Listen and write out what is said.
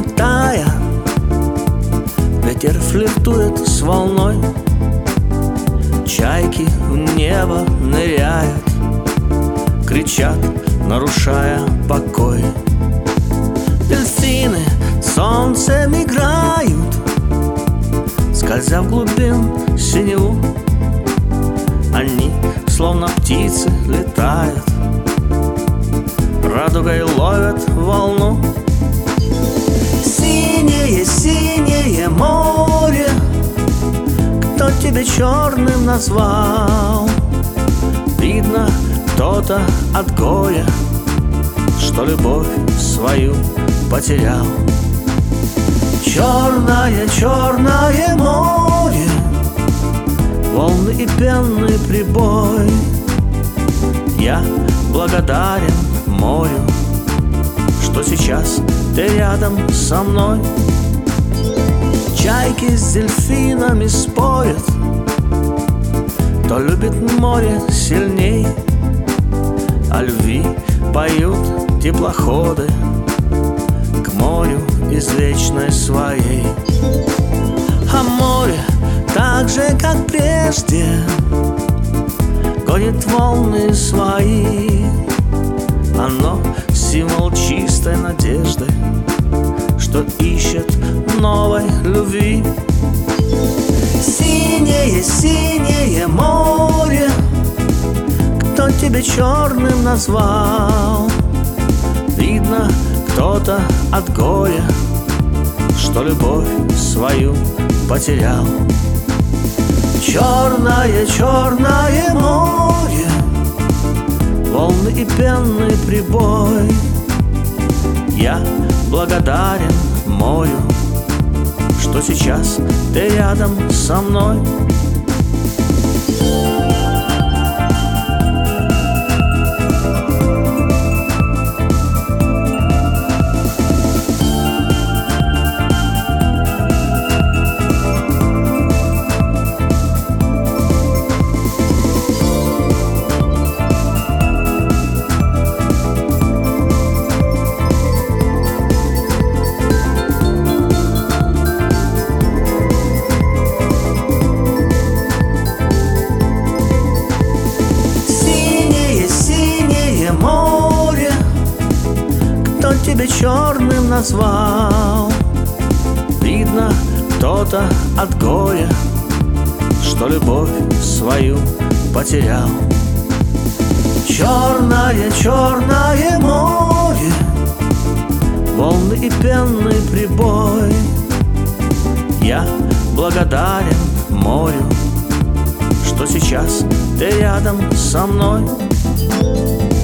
улетая, ветер флиртует с волной. Чайки в небо ныряют, кричат, нарушая покой. Дельфины солнцем играют, скользя в глубин синеву. Они, словно птицы, летают, радугой ловят волну. Синее, синее море, кто тебя черным назвал? Видно, кто-то от горя, что любовь свою потерял. Черное, черное море, волны и пенный прибой. Я благодарен морю, что сейчас ты рядом со мной. Чайки с дельфинами спорят, кто любит море сильней. О любви поют теплоходы к морю извечной своей. А море так же, как прежде, гонит волны свои. Оно символ чистой надежды, что ищет новой любви. Синее, синее море, кто тебя черным назвал? Видно, кто-то от горя, что любовь свою потерял. Черное, черное море, волны и пенный прибой. Я благодарен морю, что сейчас ты рядом со мной. Море, кто тебя черным назвал? Видно, кто-то от горя, что любовь свою потерял. Черное, черное море, волны и пенный прибой. Я благодарен морю, что сейчас ты рядом со мной.